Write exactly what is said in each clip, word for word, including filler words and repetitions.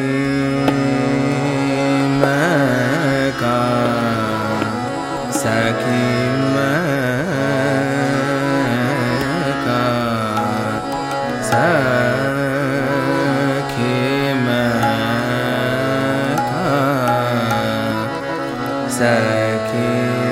मैं का सखी मैं का सखी मैं का सखी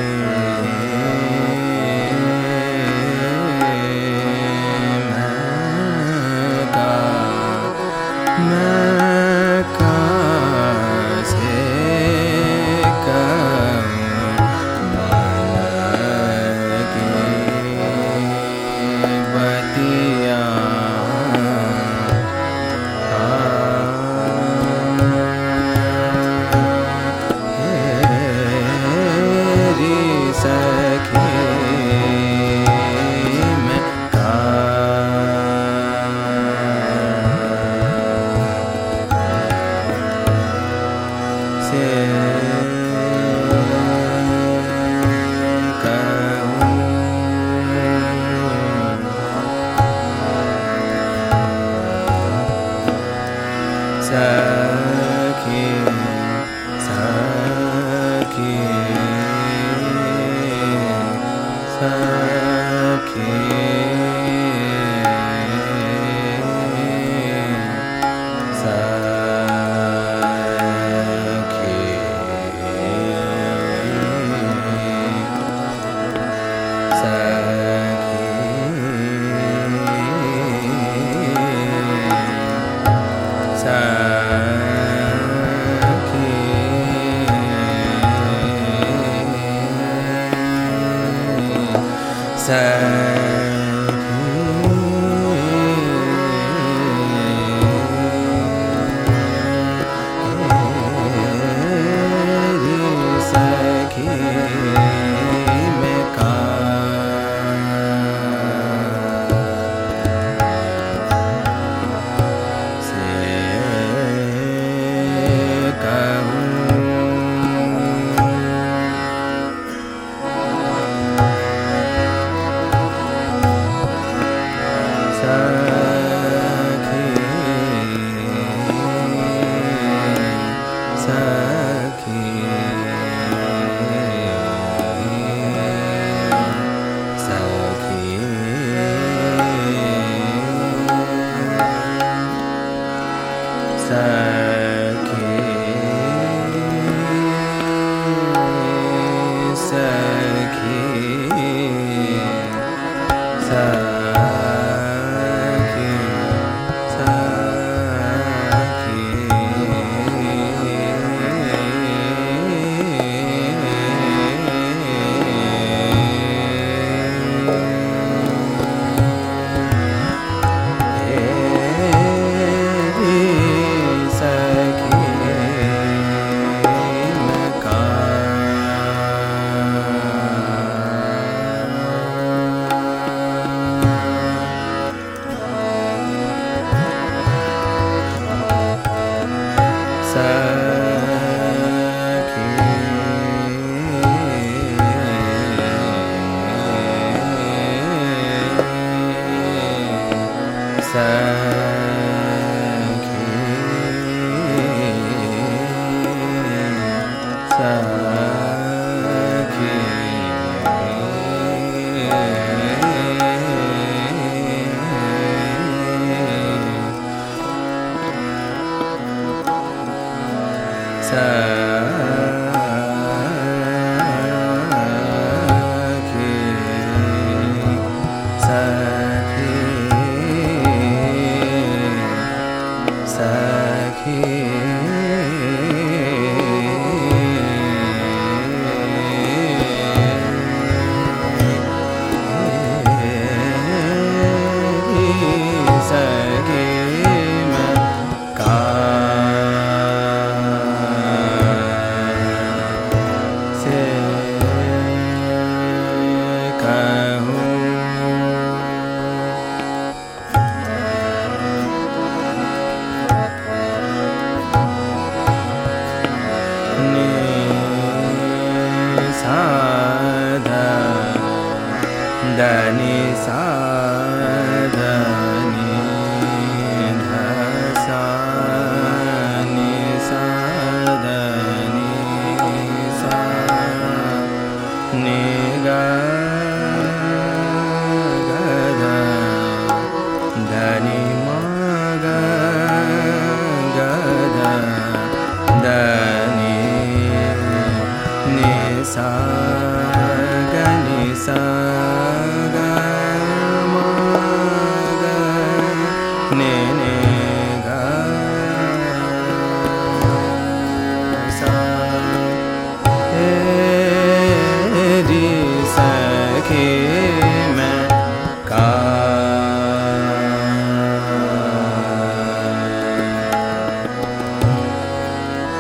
मैं कैसे कहूँ मन की बतिया तेरी सखी मैं से कहूँ सखी सखी सखी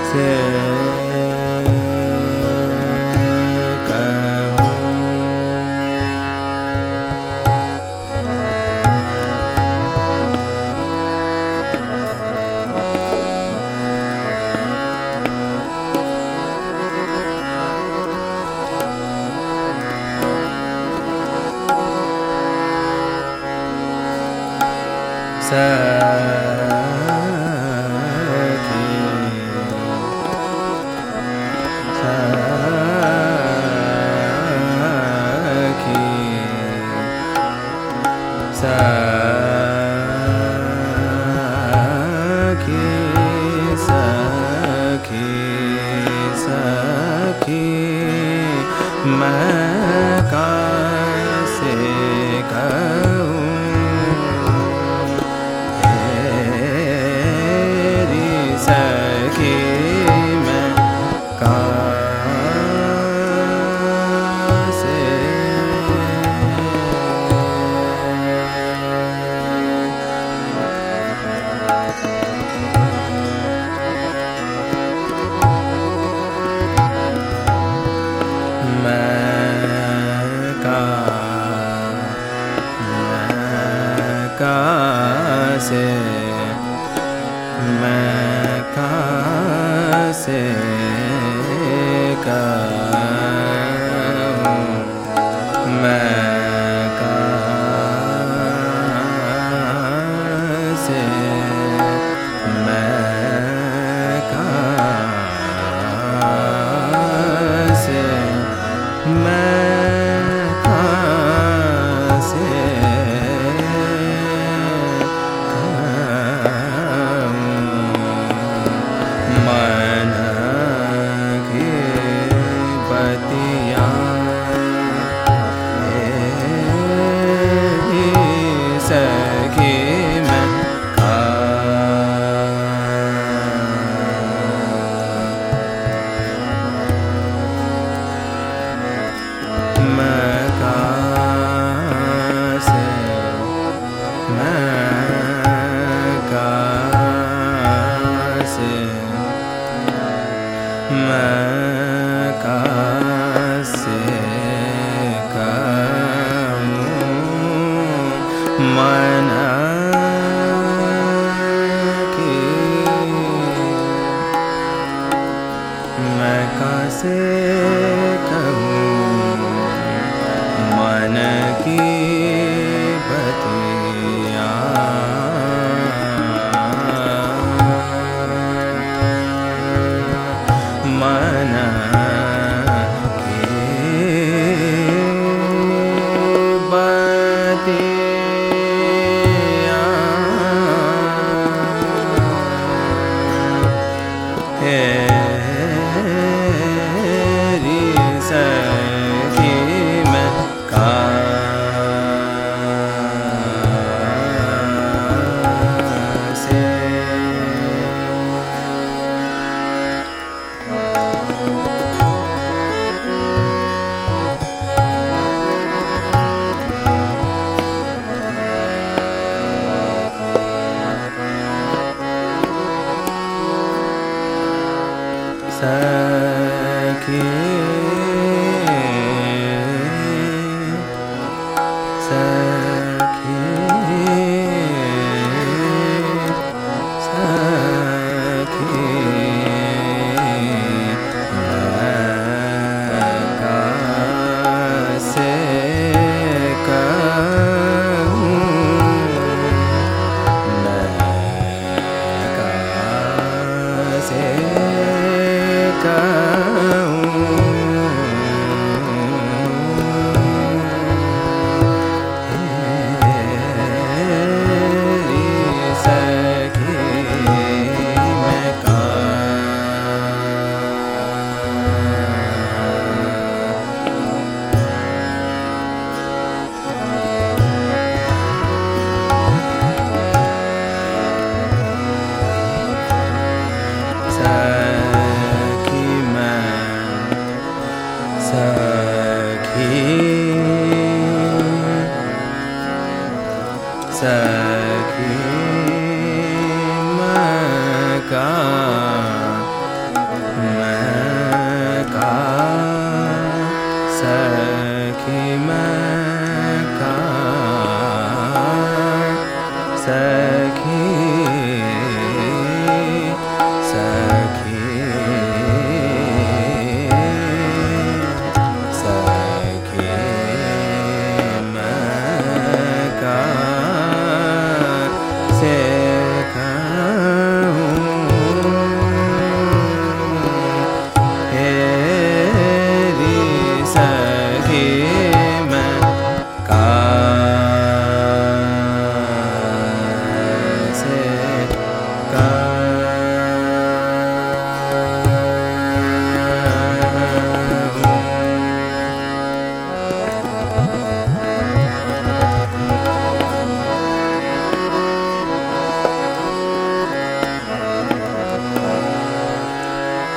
से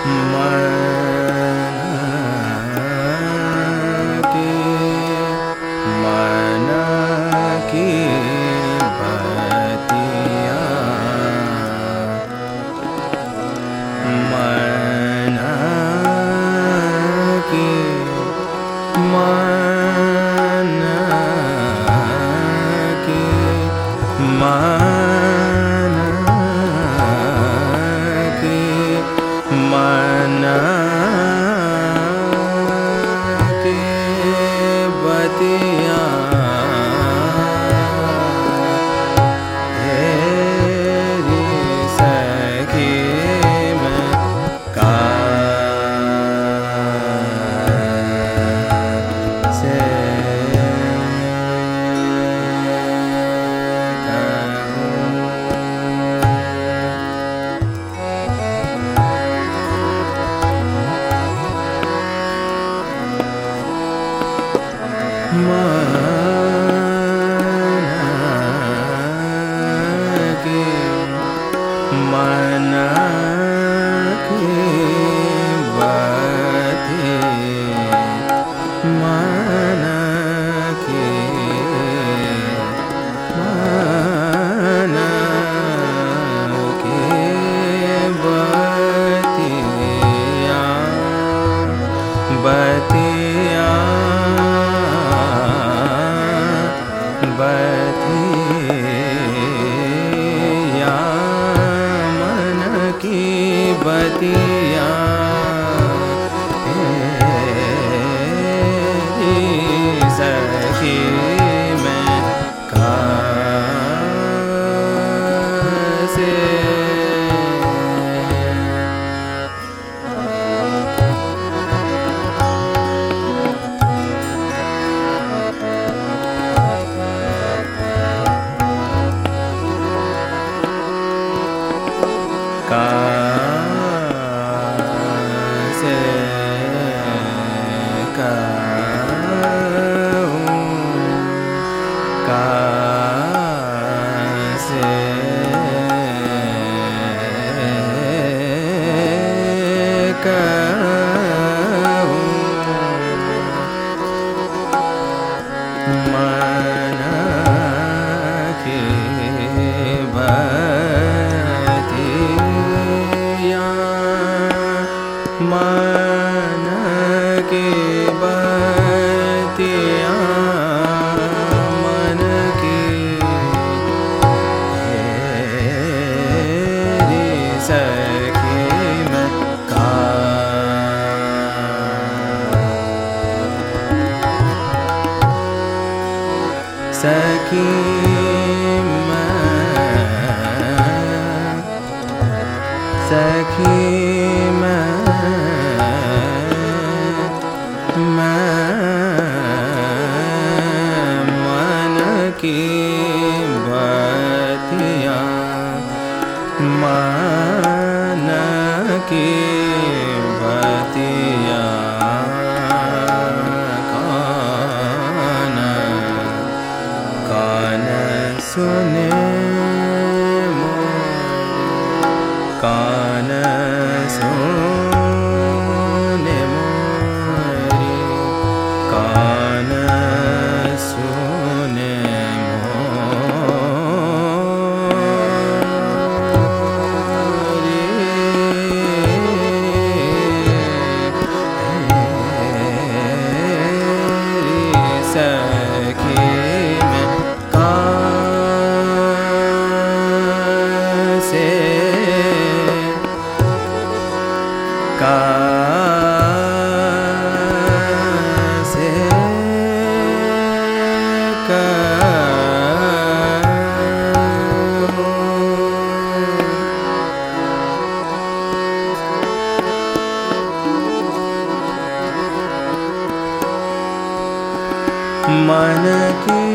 मन की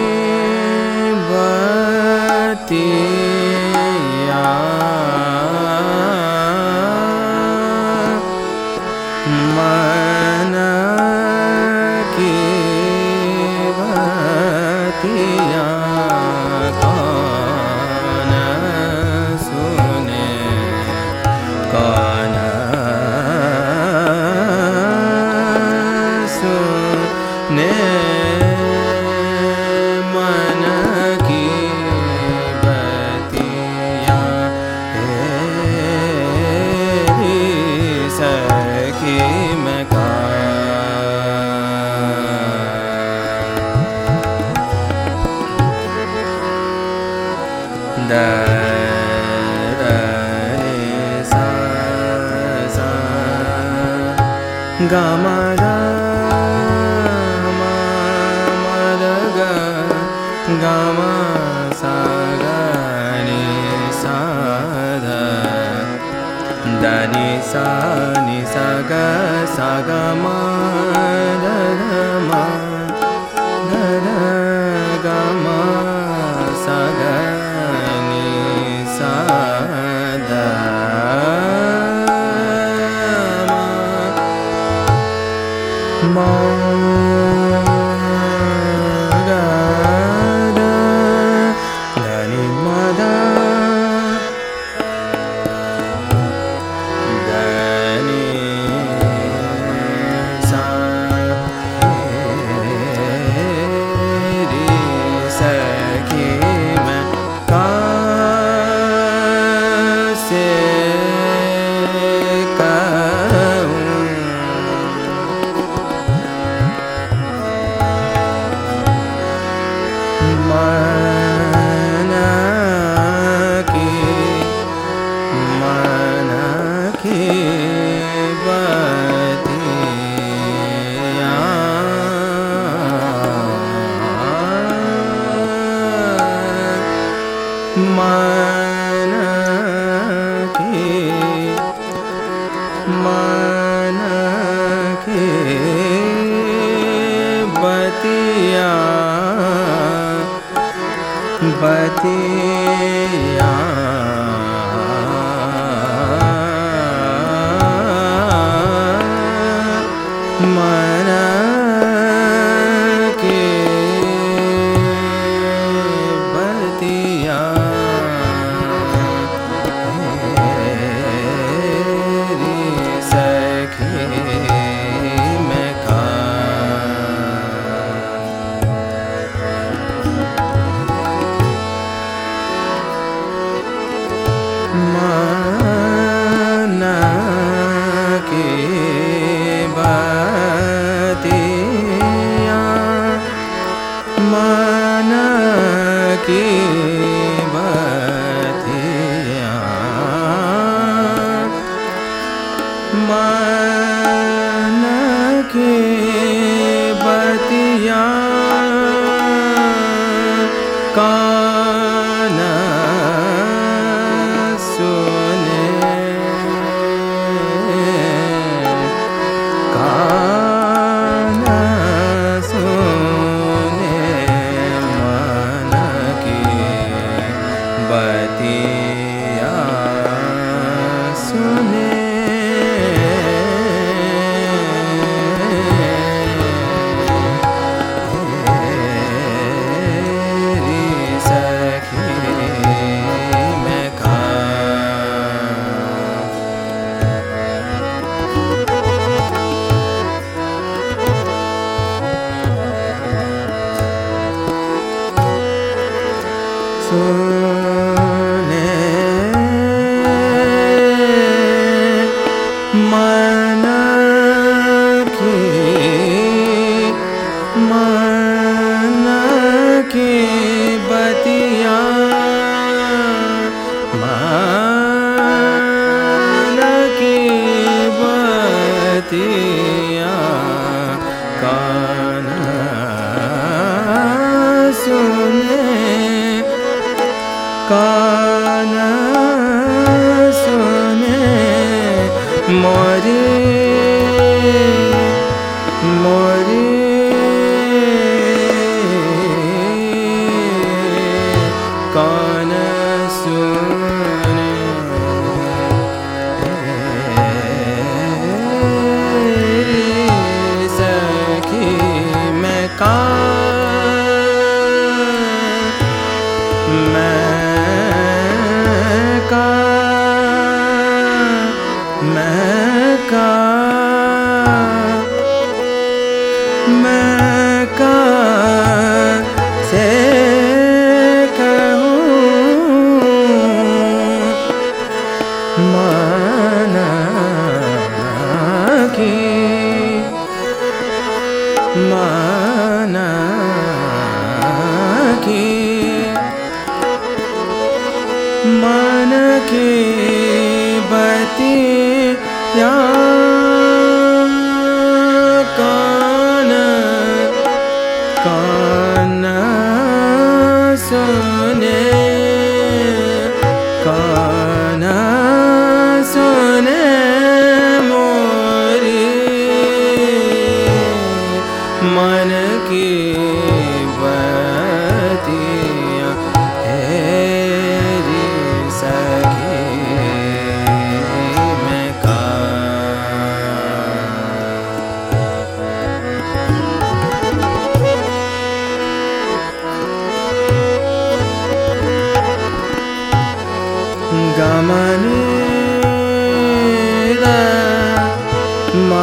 बतिया मन की बतिया कौन सुने कौन gamada madaga gama saga ni sada dani sa ni saga saga ma da ma da gama saga ni sada ma ga da dani ma da dani sa ri sa ki मैं कैसे कहूँ मन की मन की बतियाँ मन की मन की बतियाँ बतियाँ मन की बतियाँ मेरी सखी मैं का मन की बतियाँ मन की बतियाँ मन की बतियाँ कान सुने कान सुने मन की बतियाँ सुने सुने मन की मन की बतियाँ मन की बतियाँ कान सुने कान सुने मोरी मोरी कान सुने सखी मैं का मैं का मैं का मैं का से कहूँ मन की मन की मन की बतियाँ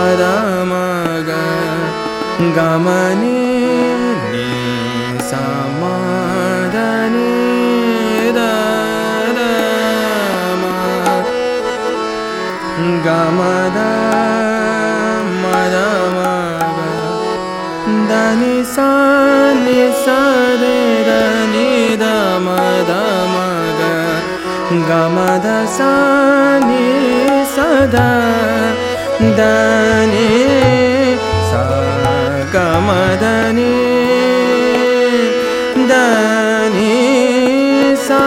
मग गमने नि समादने गमद मद मग दनि सा नि सा रे दनि द मद मग गमद सा नि सा द दनि सा गमद नि दनि सा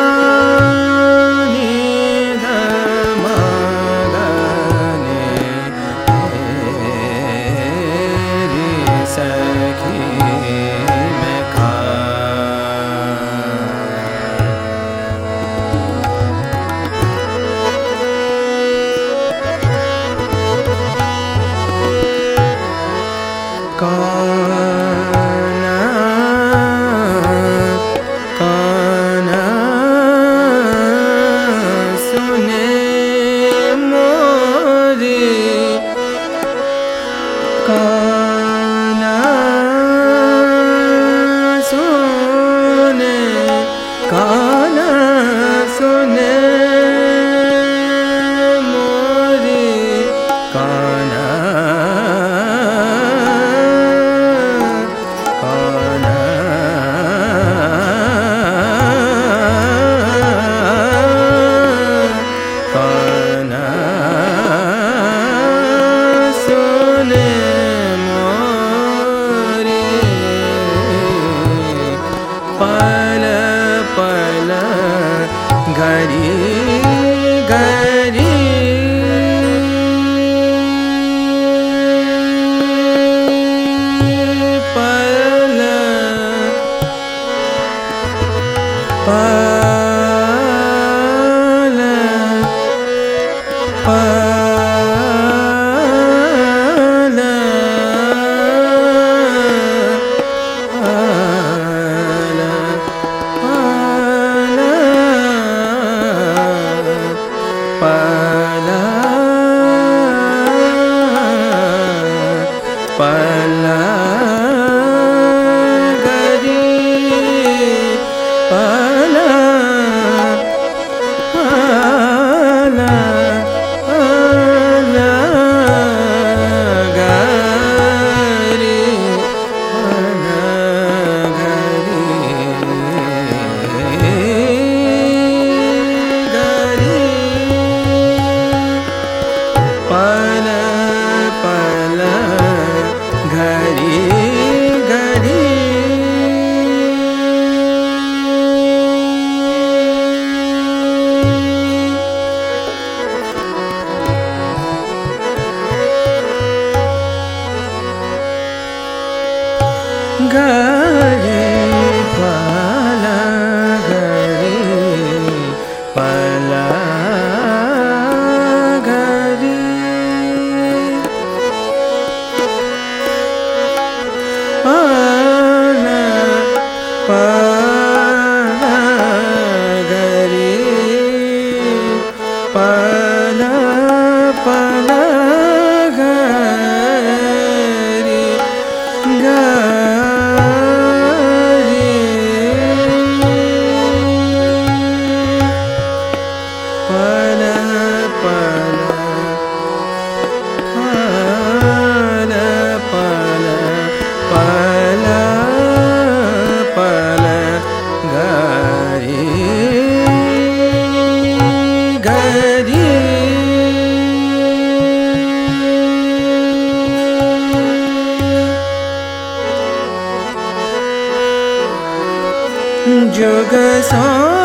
जुग सो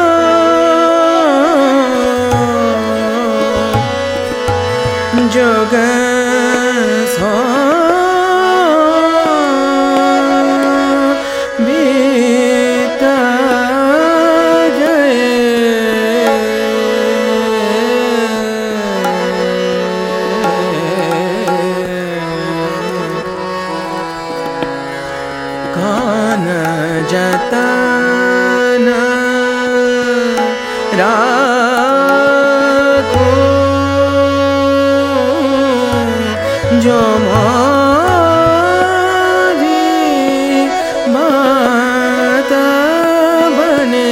जुग सो बीता जाए कौन जता राखो जो मोरी बात बने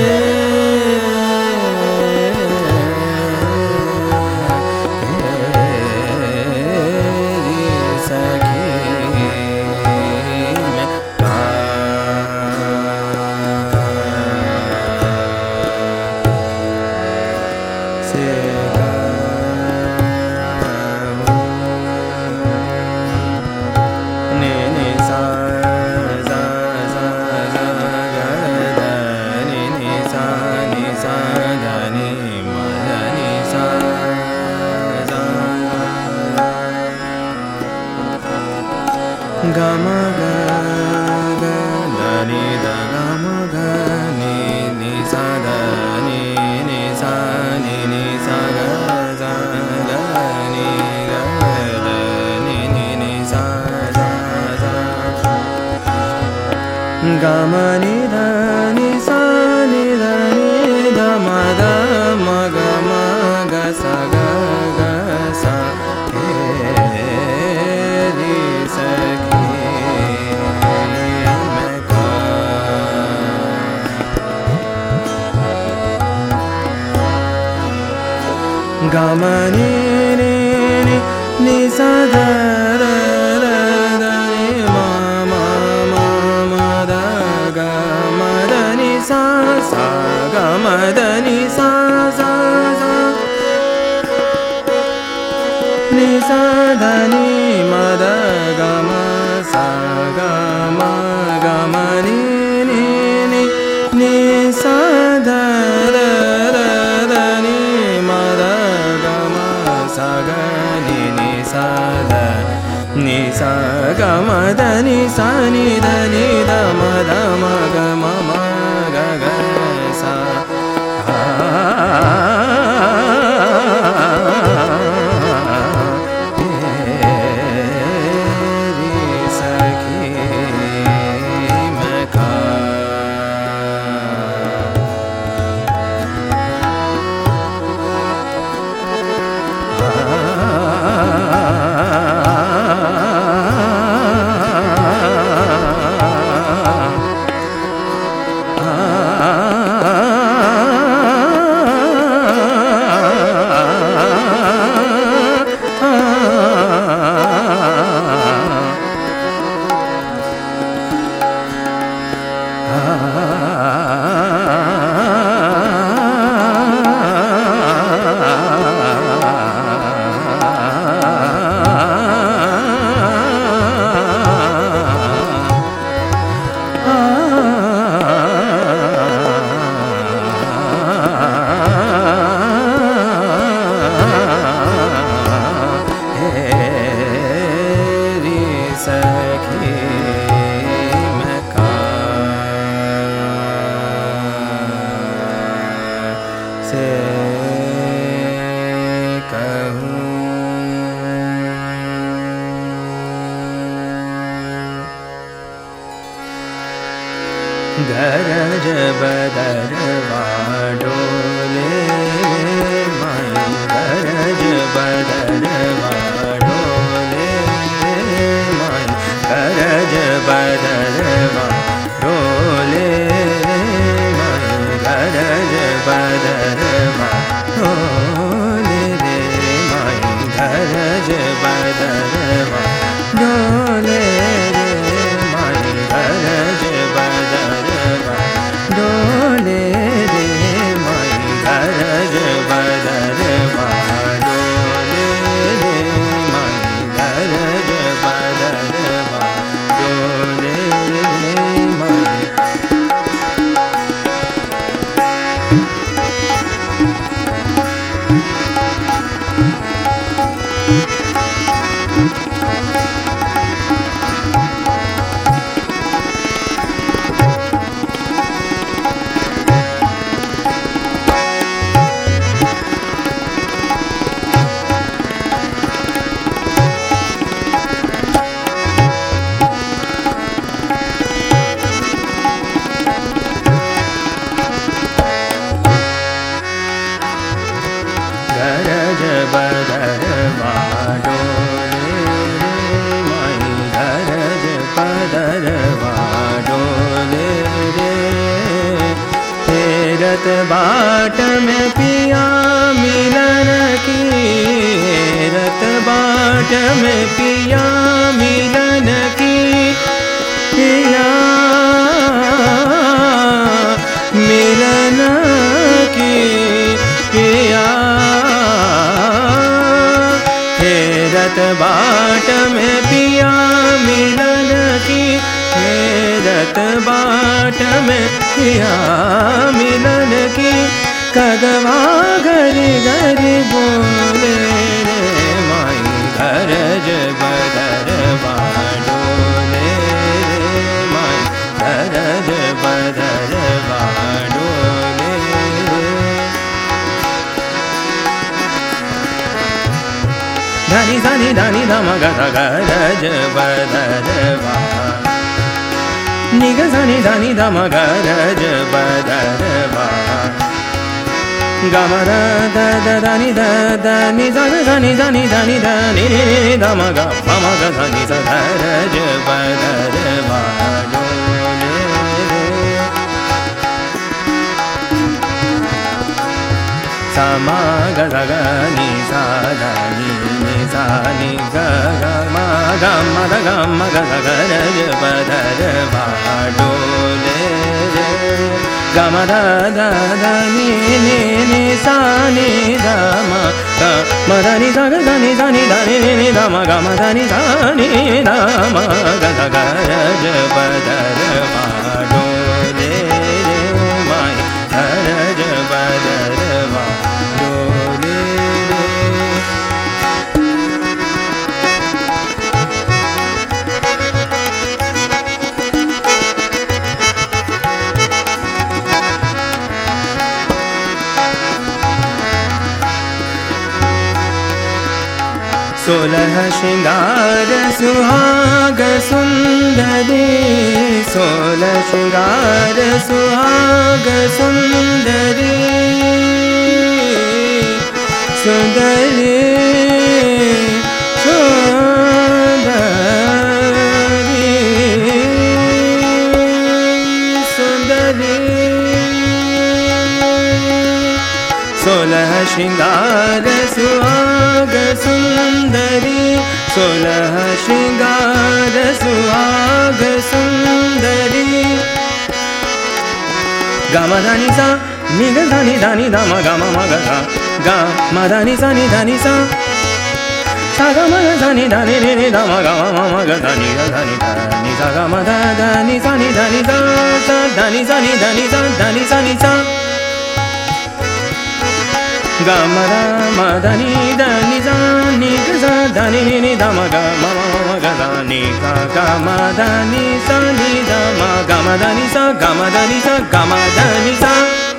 Gama ga ga da ni da gama ga ni ni sa da ni ni sa ni ni sa ga sa ga ni ga da ni ni ni sa sa sa gama ni da ni sa ni da ni da ma da ma ga ma ga sa ga ga sa Gama ni ni ni ni sa da da da da ni ma ma ma ma da ga ma da ni sa sa ga ma da ni sa sa sa ni sa da ni ma da ga ma sa ga ma ga ma ni ni ni ni sa da da da da ni ma da sa ga ni ni sa da ni sa ga ma da ni sa ni da ni da ma da ma ga ma ma ga ga sa तेरी सखी मैं का गरज बदरवा डोले मन गरज बदरवा डोले मन गरज बदरवा डोले मन गरज बदरवा डोले रे मन गरज बदरवा डोले रे मन गरज बदरवा डोले रे मन गरज बदरवा डोले रे मन गरज बदरवा डोले रे मन गरज बदरवा डोले रत बाट में पिया मिलन की, रत बाट में पिया मिलन की, पिया मिलन की, पिया हे रत बाट में पिया मिलन की, हे रत बाट में पिया मिलन की। कगवा घरी घरी बोले रे माई गरज बदर बाडोले रे माई गरज बदर बाडोले धनी धनी धनी धम गध गरज बदर बा निग धनी धनी धम गरज बदर बा गम द द द धनी द द नि ध धनी धनी धनी धनी नि ध म ग म म ग धनी ध गरज बदर बाडोले सा म ग ध ग नि सा ध नि नि सा नि ग ग म ग म ध ग म ग ध गरज बदर बाडोले ग म ध ध ध नि नि नि सा नि ध म ग म ध नि ध ग ध नि ध नि ध नि नि नि ध म ग म ध नि ध नि ध म ग ध गरज बदर बाडोले रे माई गरज बदर बाडोले रे। सोलह श्रृंगार सुहाग सुंदरी, सोलह श्रृंगार सुहाग सुंदरी, सुंदरी सुंदरी सुंदरी। सोलह श्रृंगार सुहाग सुंदरी, सोलह श्रृंगार सुहाग सुंदरी। ग म ध नि सा नि ग ध नि ध नि ध म ग म म ग ध ग म ध नि सा नि ध नि सा सा ग म ग ध नि ध नि नि नि ध म ग म म म ग ध नि ग ध नि ध नि सा ग म ध ध नि सा नि ध नि सा सा ध नि सा नि ध नि सा ध नि सा नि सा ग म ध म ध नि ध नि सा नि ग सा ध नि नि नि ध म ग म म म ग ध नि ग ग म ध नि सा नि ध म ग म ध नि सा ग म ध नि सा ग म ध नि सा।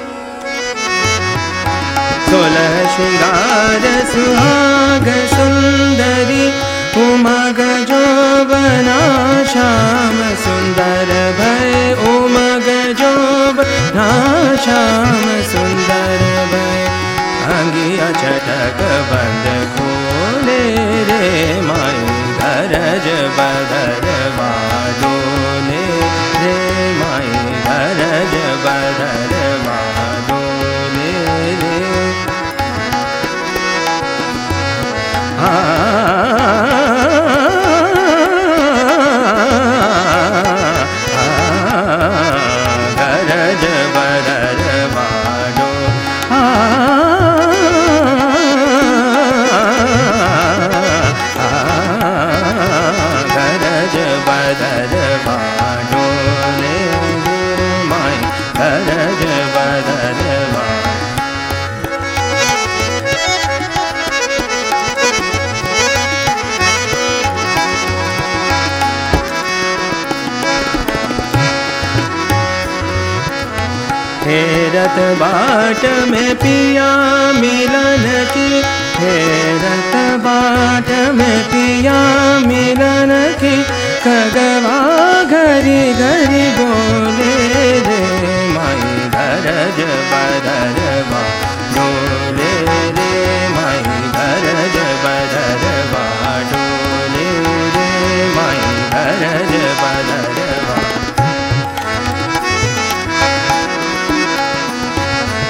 सोलह श्रृंगार सुहाग सुंदरी, उमग जोबना श्याम सुंदर भय, उमग जोबना श्याम सुंदर भय। अंगिया चटक बंद खोले रे माई गरज बदर बाडोले रे माई गरज बदर बाडोले रे। आ गरज बदर बाडो आ गरज बदर बाडोले माई गरज बदर बा। हे रत बाट में पिया मिलन की, हे रत बाट में पिया मिलन की। खगवा घरी घरी बोले रे माई गरज बदर बाडोले रे माई गरज बदर बाडोले रे माई गरज बदर बा।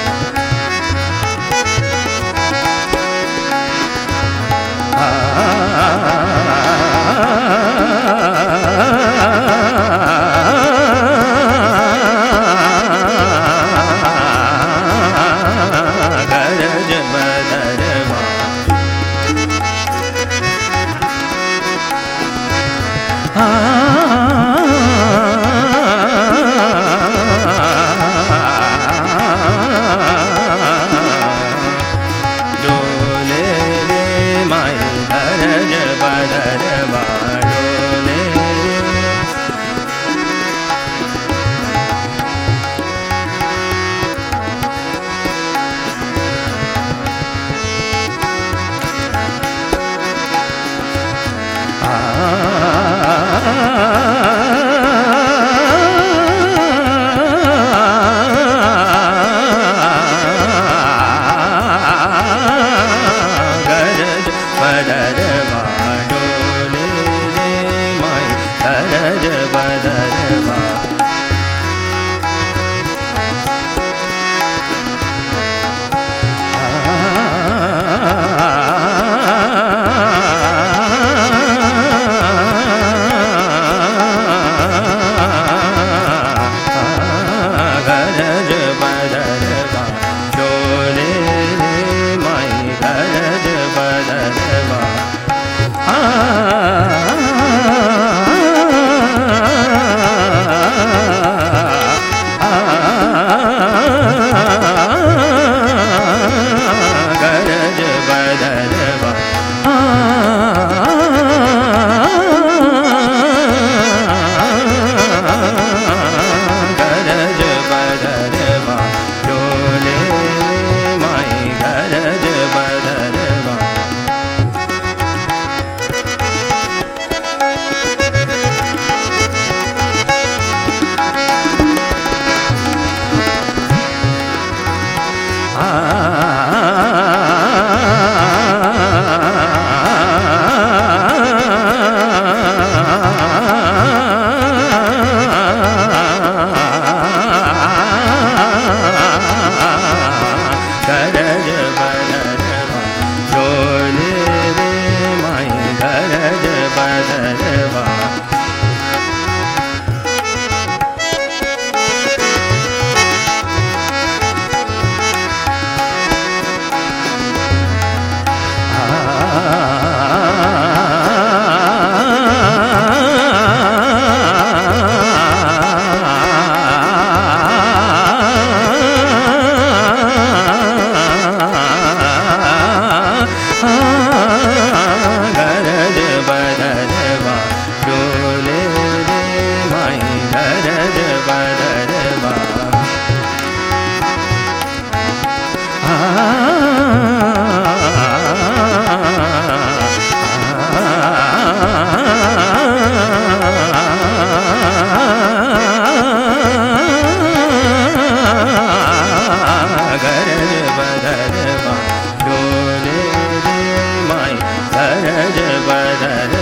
गरज बदर